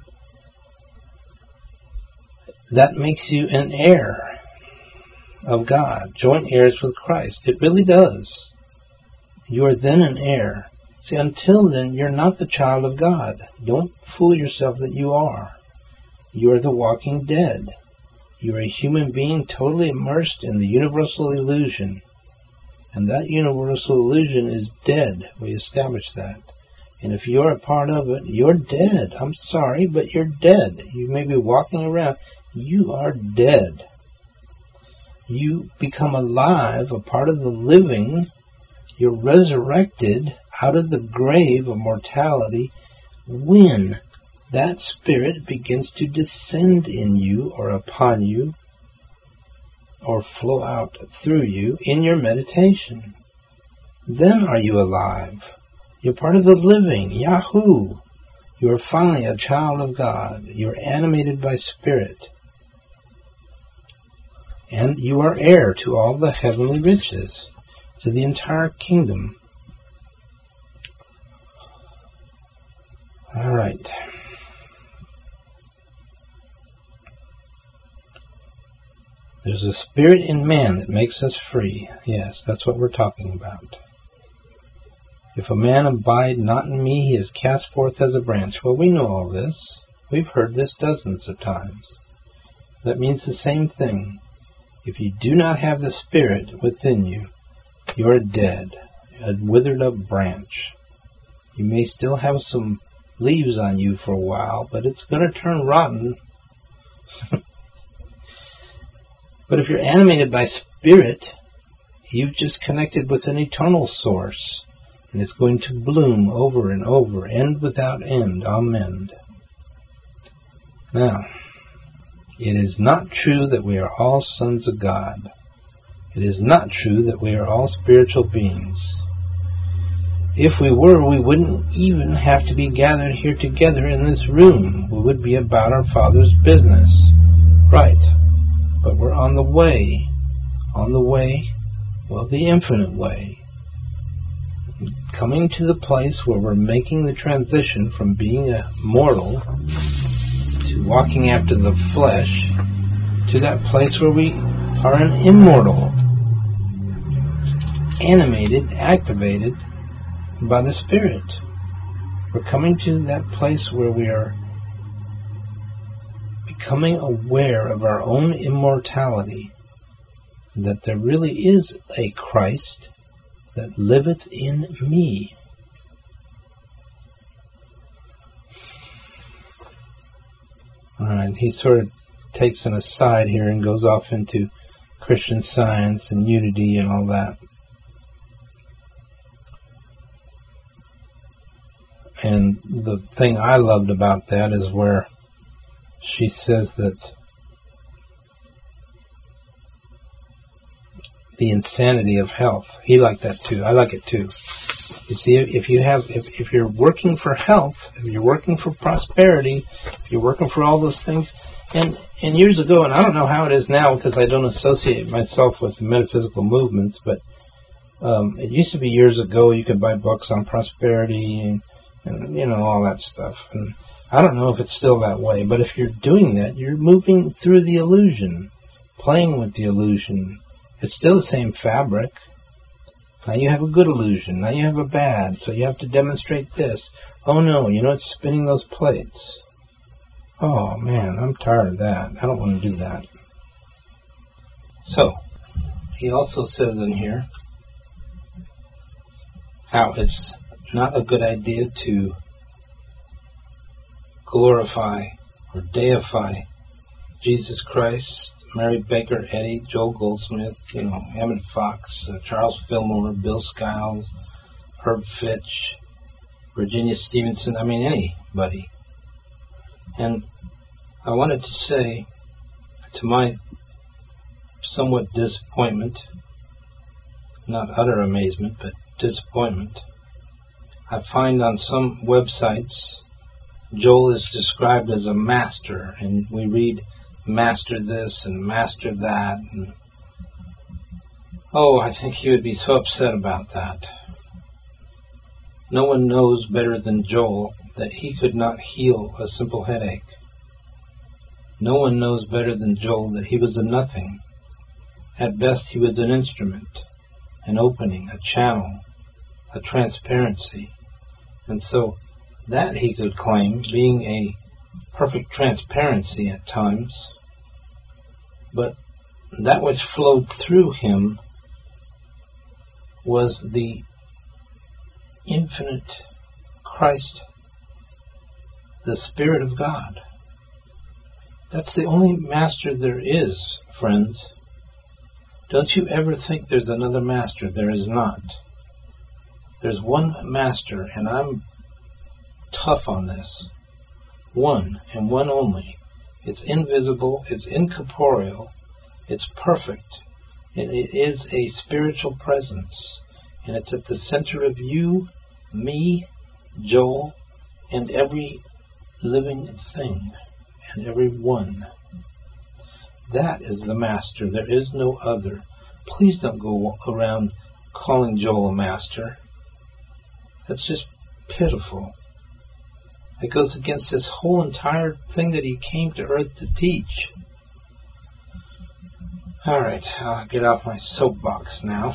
Speaker 1: that makes you an heir of God, joint heirs with Christ. It really does. You are then an heir. See, until then, you're not the child of God. Don't fool yourself that you are. You are the walking dead. You are a human being totally immersed in the universal illusion. And that universal illusion is dead. We established that. And if you're a part of it, you're dead. I'm sorry, but you're dead. You may be walking around. You are dead. You become alive, a part of the living. You're resurrected out of the grave of mortality when that Spirit begins to descend in you or upon you or flow out through you in your meditation. Then are you alive. You're part of the living. Yahoo! You are finally a child of God. You're animated by Spirit. And you are heir to all the heavenly riches, to the entire kingdom. All right. There's a spirit in man that makes us free. Yes, that's what we're talking about. If a man abide not in me, he is cast forth as a branch. Well, we know all this. We've heard this dozens of times. That means the same thing. If you do not have the Spirit within you, you are dead, a withered up branch. You may still have some leaves on you for a while, but it's going to turn rotten. But if you're animated by Spirit, you've just connected with an eternal source, and it's going to bloom over and over, end without end. Amen. Now, it is not true that we are all sons of God. It is not true that we are all spiritual beings. If we were, we wouldn't even have to be gathered here together in this room. We would be about our Father's business. Right. But we're on the way. On the way, well, the infinite way. Coming to the place where we're making the transition from being a mortal to walking after the flesh, to that place where we are an immortal, animated, activated by the Spirit. We're coming to that place where we are becoming aware of our own immortality, that there really is a Christ that liveth in me. Alright, he sort of takes an aside here and goes off into Christian Science and unity and all that. And the thing I loved about that is where she says that the insanity of health. He liked that too. I like it too. You see, if you're working for health, if you're working for prosperity, if you're working for all those things, and years ago, and I don't know how it is now because I don't associate myself with the metaphysical movements, but it used to be years ago you could buy books on prosperity and you know, all that stuff. And I don't know if it's still that way, but if you're doing that, you're moving through the illusion, playing with the illusion. It's still the same fabric. Now you have a good illusion. Now you have a bad. So you have to demonstrate this. Oh no, you know, it's spinning those plates. Oh man, I'm tired of that. I don't want to do that. So, he also says in here how it's not a good idea to glorify or deify Jesus Christ, Mary Baker Eddy, Joel Goldsmith, you know, Emmett Fox, Charles Fillmore, Bill Skiles, Herb Fitch, Virginia Stevenson, I mean anybody. And I wanted to say, to my somewhat disappointment, not utter amazement, but disappointment, I find on some websites Joel is described as a master, and we read master this and master that. And, oh, I think he would be so upset about that. No one knows better than Joel that he could not heal a simple headache. No one knows better than Joel that he was a nothing. At best, he was an instrument, an opening, a channel, a transparency. And so that he could claim, being a perfect transparency at times. But that which flowed through him was the infinite Christ, the Spirit of God. That's the only master there is, friends. Don't you ever think there's another master. There is not. There's one master, and I'm tough on this. One, and one only. It's invisible, it's incorporeal, it's perfect, and it is a spiritual presence. And it's at the center of you, me, Joel, and every living thing, and every one. That is the master. There is no other. Please don't go around calling Joel a master. That's just pitiful. It goes against this whole entire thing that he came to earth to teach. Alright, I'll get off my soapbox now.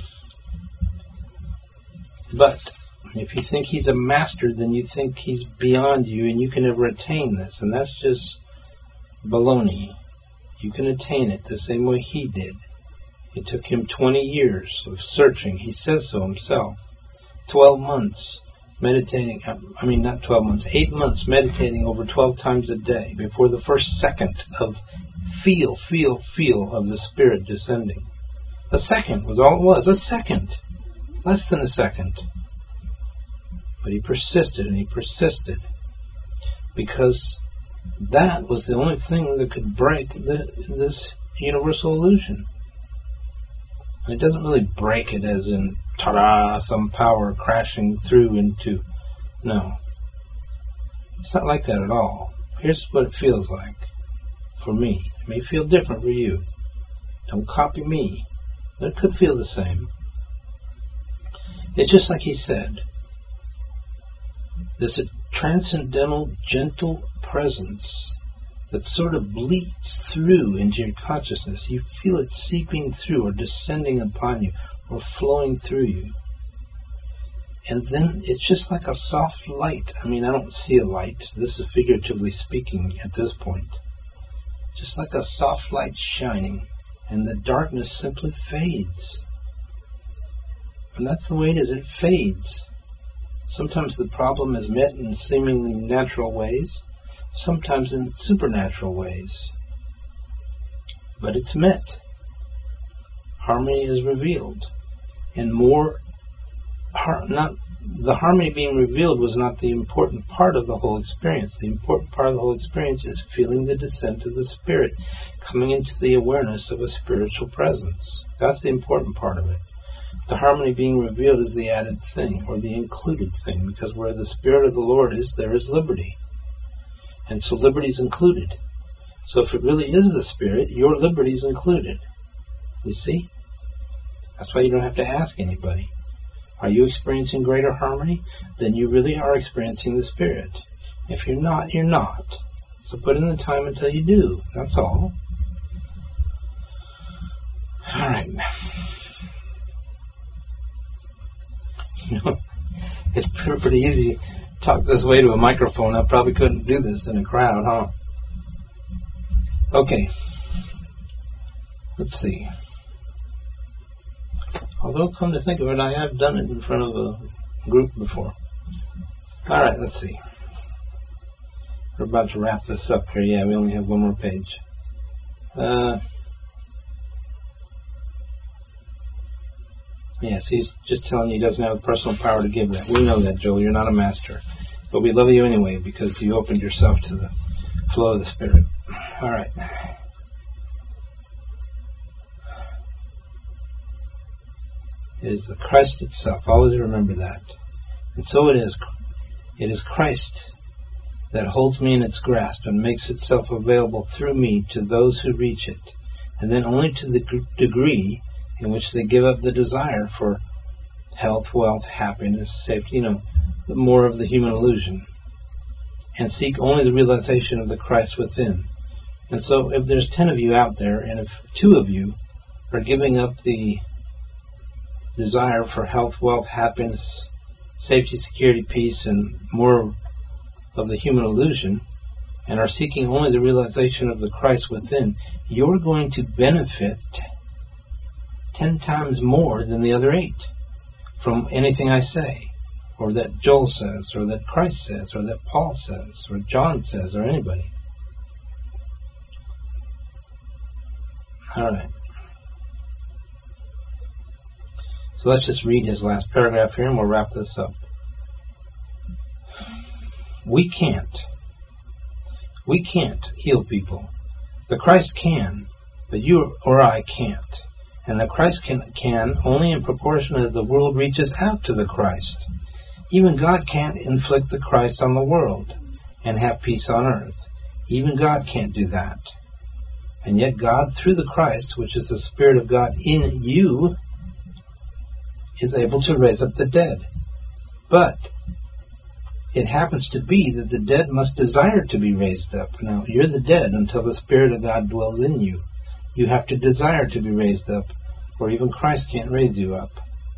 Speaker 1: But if you think he's a master, then you think he's beyond you and you can never attain this. And that's just baloney. You can attain it the same way he did. It took him 20 years of searching. He says so himself. 12 months meditating, 8 months meditating over 12 times a day before the first second of feel of the Spirit descending. A second was all it was. A second. Less than a second. But he persisted and he persisted because that was the only thing that could break this universal illusion. And it doesn't really break it as in, ta-da, some power crashing through into... No. It's not like that at all. Here's what it feels like for me. It may feel different for you. Don't copy me. But it could feel the same. It's just like he said. This transcendental, gentle presence that sort of bleeds through into your consciousness. You feel it seeping through or descending upon you or flowing through you. And then it's just like a soft light. I don't see a light. This is figuratively speaking at this point. Just like a soft light shining, and the darkness simply fades. And that's the way it is. It fades. Sometimes the problem is met in seemingly natural ways, sometimes in supernatural ways. But it's met. Harmony is revealed. And the harmony being revealed was not the important part of the whole experience. The important part of the whole experience is feeling the descent of the Spirit, coming into the awareness of a spiritual presence. That's the important part of it. The harmony being revealed is the added thing, or the included thing, because where the Spirit of the Lord is, there is liberty. And so liberty is included. So if it really is the Spirit, your liberty is included. You see? That's why you don't have to ask anybody. Are you experiencing greater harmony? Then you really are experiencing the Spirit. If you're not, you're not. So put in the time until you do. That's all. Alright. It's pretty easy to talk this way to a microphone. I probably couldn't do this in a crowd, huh? Okay. Let's see. Although, come to think of it, I have done it in front of a group before. Alright, let's see. We're about to wrap this up here. Yeah, we only have one more page. Yes, he's just telling you he doesn't have the personal power to give that. We know that, Joel. You're not a master. But we love you anyway because you opened yourself to the flow of the Spirit. Alright. It is the Christ itself. Always remember that. And so it is. It is Christ that holds me in its grasp and makes itself available through me to those who reach it. And then only to the degree in which they give up the desire for health, wealth, happiness, safety, more of the human illusion, and seek only the realization of the Christ within. And so if there's 10 of you out there, and if 2 of you are giving up the desire for health, wealth, happiness, safety, security, peace, and more of the human illusion, and are seeking only the realization of the Christ within, you're going to benefit 10 times more than the other 8 from anything I say, or that Joel says, or that Christ says, or that Paul says, or John says, or anybody. All right. So let's just read his last paragraph here and we'll wrap this up. We can't heal people. The Christ can, but you or I can't. And the Christ can only in proportion as the world reaches out to the Christ. Even God can't inflict the Christ on the world and have peace on earth. Even God can't do that. And yet God, through the Christ, which is the Spirit of God in you, is able to raise up the dead. But it happens to be that the dead must desire to be raised up. Now, you're the dead until the Spirit of God dwells in you. You have to desire to be raised up, or even Christ can't raise you up.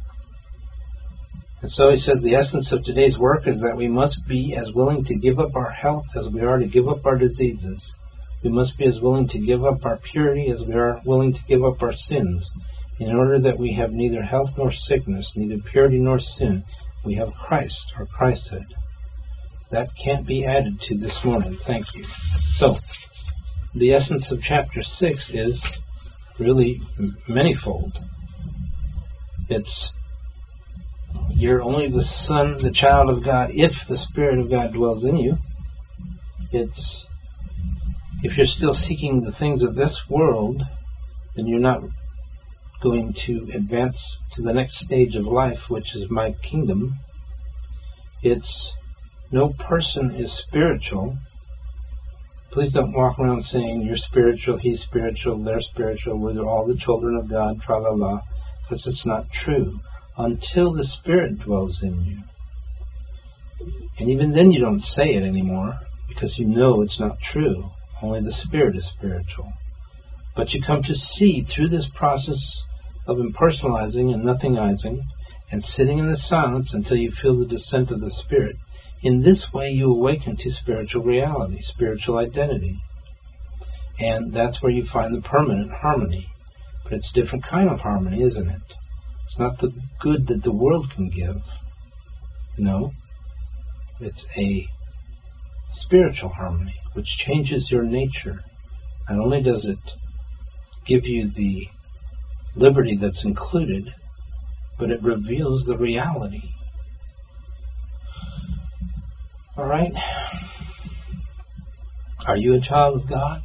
Speaker 1: And so he says the essence of today's work is that we must be as willing to give up our health as we are to give up our diseases. We must be as willing to give up our purity as we are willing to give up our sins. In order that we have neither health nor sickness, neither purity nor sin, we have Christ, or Christhood. That can't be added to this morning. Thank you. So, the essence of chapter 6 is really manifold. It's you're only the son, the child of God, if the Spirit of God dwells in you. It's if you're still seeking the things of this world, then you're not going to advance to the next stage of life, which is my kingdom. It's no person is spiritual. Please don't walk around saying you're spiritual, he's spiritual, they're spiritual, we're all the children of God, tra-la-la, because it's not true until the Spirit dwells in you. And even then you don't say it anymore because you know it's not true. Only the Spirit is spiritual. But you come to see through this process of impersonalizing and nothingizing and sitting in the silence until you feel the descent of the Spirit. In this way you awaken to spiritual reality, spiritual identity. And that's where you find the permanent harmony. But it's a different kind of harmony, isn't it? It's not the good that the world can give. No. It's a spiritual harmony, which changes your nature. Not only does it give you the liberty that's included, but it reveals the reality. All right? Are you a child of God?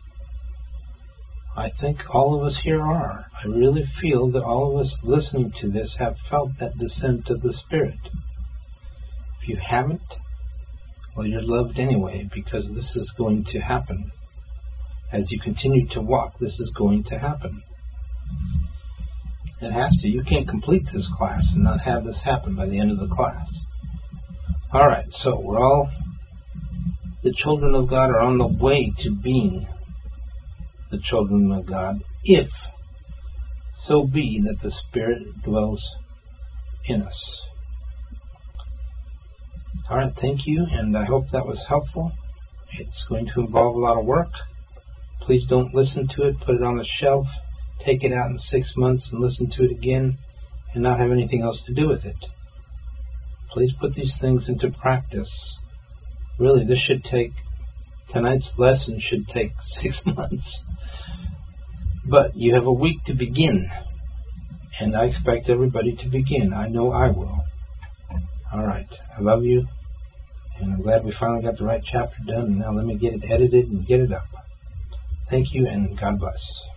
Speaker 1: I think all of us here are. I really feel that all of us listening to this have felt that descent of the Spirit. If you haven't, well, you're loved anyway, because this is going to happen. As you continue to walk, this is going to happen. It has to. You can't complete this class and not have this happen by the end of the class. All right, so we're all, the children of God are on the way to being the children of God, if so be that the Spirit dwells in us. All right, thank you, and I hope that was helpful. It's going to involve a lot of work. Please don't listen to it, put it on the shelf, take it out in 6 months and listen to it again and not have anything else to do with it. Please put these things into practice. Really, this should take, tonight's lesson should take 6 months. But you have a week to begin, and I expect everybody to begin. I know I will. All right, I love you, and I'm glad we finally got the right chapter done. Now let me get it edited and get it up. Thank you, and God bless.